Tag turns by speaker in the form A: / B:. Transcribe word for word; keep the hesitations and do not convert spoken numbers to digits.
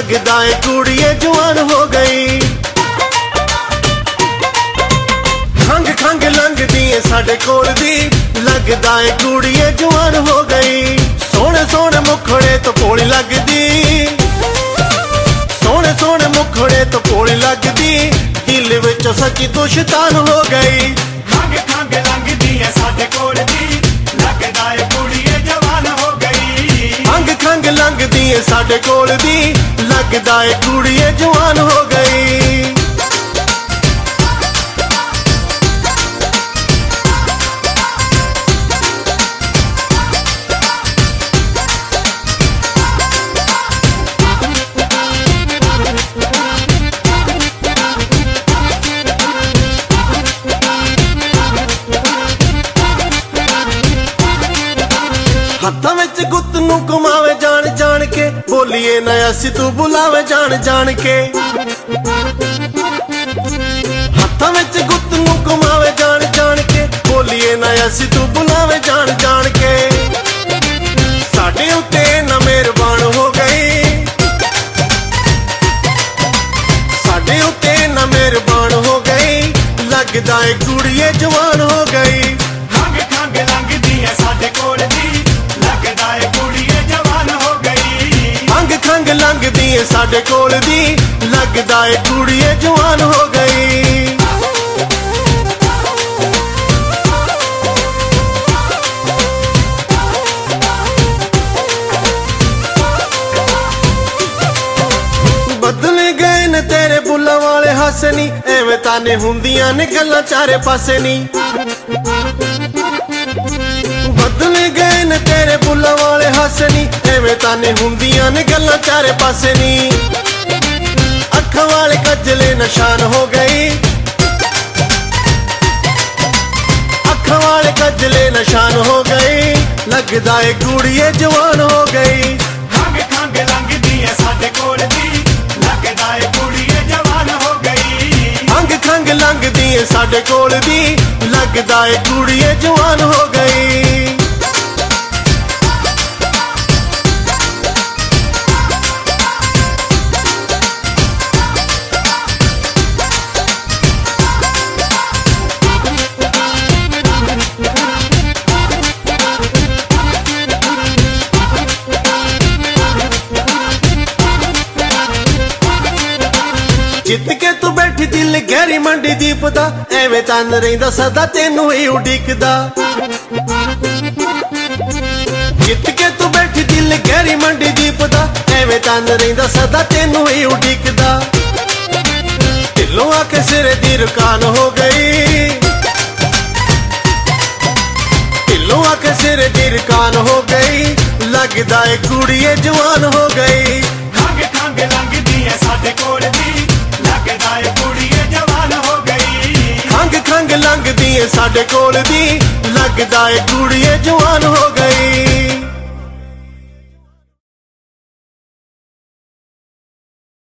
A: लगदा है कुड़िए जवान हो गई। खंग खंग लंघदी है साडे कोल दी, लगदा है कुड़िए जवान हो गई। सोहणे सोहणे मुखड़े तो भोली लगदी, सोहणे सोहणे मुखड़े तो भोली लगदी, दिल विच सच्ची दुश्मन हो गई।
B: खंग खंग लंघदी है साडे कोल दी, लगदा है कुड़िए जवान हो गई।
A: खंग खंग लंघदी है साडे कोल दी, लगदा है कुड़िए जवान हो गई। हत्थां विच गुत्त नूं घुमावे जान जान के, बोलिए ना असी तू बुलावे जान जान के। हत्थां विच गुत्त नूं घुमावे जान जान के, बोलिए ना असी तू बुलावे जान जान के। साडे उत्ते ना मेहरबान हो गई, साडे उत्ते ना मेहरबान हो गई, लगदा है कुड़िए जवान हो गई।
B: खंग खंग लंघदी है साडे कोल दी, लगदा है कुड़िए जवान हो गई।
A: खंग खंग लंघदी है साडे कोल दी, लगदा है कुड़िए जवान हो गई। बदल गए ने तेरे बुल्ला वाले हासे नी, एवें ताने हुंदियां ने गल्लां चारे पासे नी। बदल गए ने तेरे बुल्ला वाले हासे नी, एवें ताने हुंदियां ने गल्लां चारे पासे नी। अखां वाले कजले निशान हो गई, अखां वाले कजले निशान हो गई, लगदा है कुड़िए जवान हो गई।
B: खंग खंग लंघदी है साडे कोल दी, लगदा है कुड़िए जवान हो गई।
A: खंग खंग लंघदी है साडे कोल दी, लगदा है कुड़िए जवान हो गई। जित के तू बैठी दिल गहरी मंडी दीप दा, एवें तन रहिंदा सदा तेनू ही उडीकदा। जित के तू बैठी दिल गहरी मंडी दीप दा, एवें तन रहिंदा सदा तेनू ही उडीकदा। दिलों आके सिरे दी रुकान हो गई, दिलों आके सिरे दी रुकान हो गई, लगदा है कुड़िए जवान हो गई।
B: खंग खंग लंघदी है साडे कोल दी, लगदा है कुड़िए जवान हो गई।
A: खंग खंग लंघदी है साडे कोल दी, लगदा है कुड़िए जवान हो गई।